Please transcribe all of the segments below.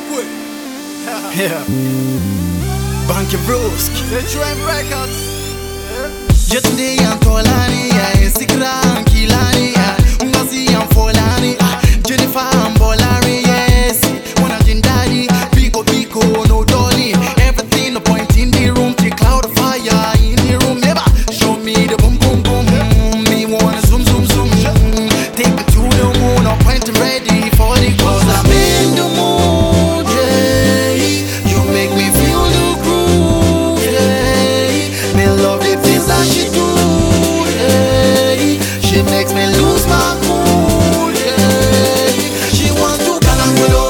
Yeah. Banky Broski. The Trend Records. Yesterday I'm Tolani, Sikra and Kilani, Ungazi and Folani, Jennifer and Bolari, yes. Wanna Jindadi, Pico, no dolly. Everything a point in the room, the cloud of fire in the room. Never show me the boom boom boom. Me wanna zoom. Take me to the moon, I'm pointing ready for the cause I'm in the mood, yeah. You make me feel the groove, yeah. Me love the things that she do, yeah. She makes me lose my cool, yeah. She wants to Kalangulo,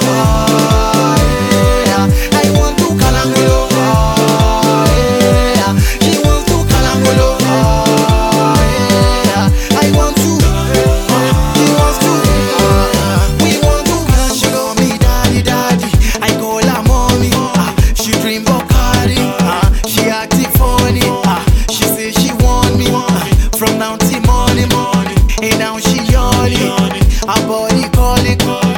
yeah. I want to Kalangulo, yeah. She wants to Kalangulo, yeah. I want to, she wants to, we want to. She call me daddy, I call her mommy. She dream Bacardi, she acting funny. She say she want me from now till morning, and now she yawning. Her body calling.